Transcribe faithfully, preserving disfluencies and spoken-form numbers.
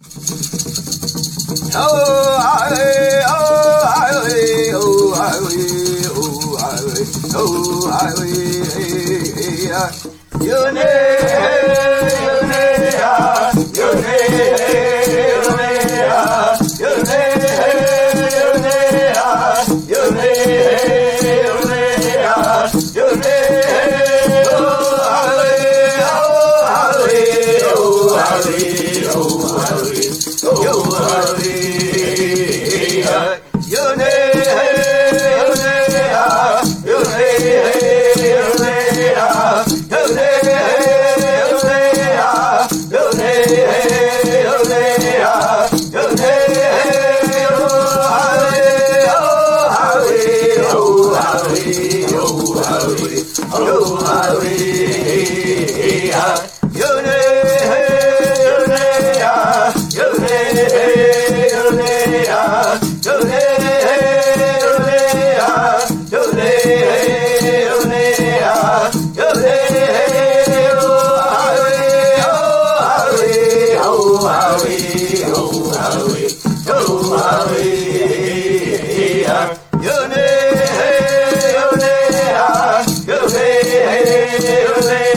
Oh, I, oh, I, oh, I, oh, I, oh, I, your name, your name, your name, your name, your name, your name, your name,